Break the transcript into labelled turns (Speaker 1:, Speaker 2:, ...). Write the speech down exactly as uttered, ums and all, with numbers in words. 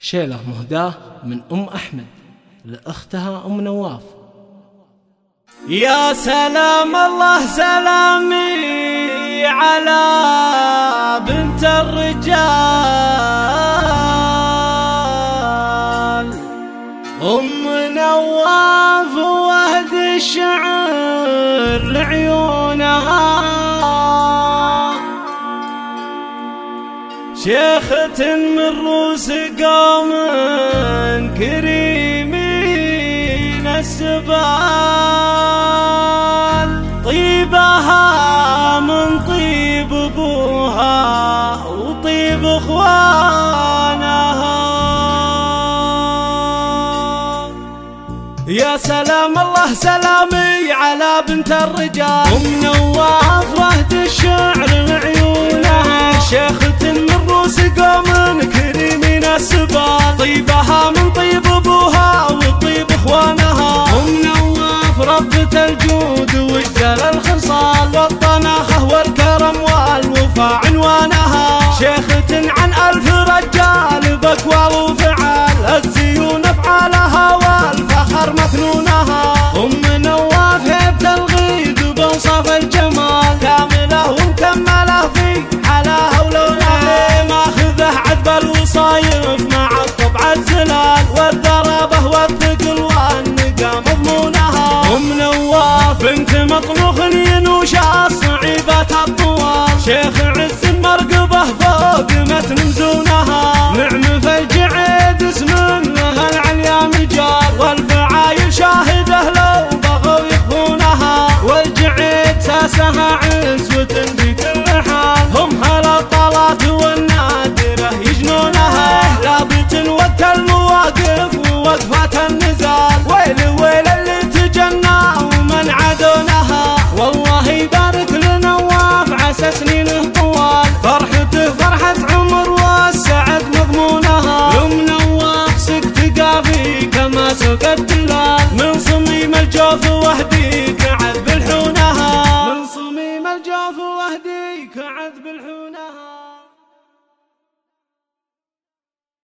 Speaker 1: شيلة مهداة من أم أحمد لأختها أم نواف.
Speaker 2: يا سلام الله سلامي على بنت الرجال أم نواف وهد الشعر لعيونها، شيخة من روس قوم كريمين السبال، طيبها من طيب ابوها وطيب اخوانها. يا سلام الله سلامي على بنت الرجال أم نواف وهد الشعر لعيونها، شيخة من روس قوم كريمين السبال، طيبها من طيب ابوها وطيب اخوانها. أم نواف ربة الجود وجزل الخصال والطناخة والكرم والوفاء عنوانها، شيخة عن ألف رجال بأقوال وفعال، الزيون افعالها والفخر مكنونها. أم نواف هيبة الغيد بوصف الجمال، كاملة ومكملة في حلاها ولونها، ماخذه عذب الوصايف مع الطبع الزلال والذرابة والثقل والنقا مضمونها. أم نواف بنت مطلوخ ينوش الصعيبات الطوال، شيخ عز مرقبه فوق متن مزونها،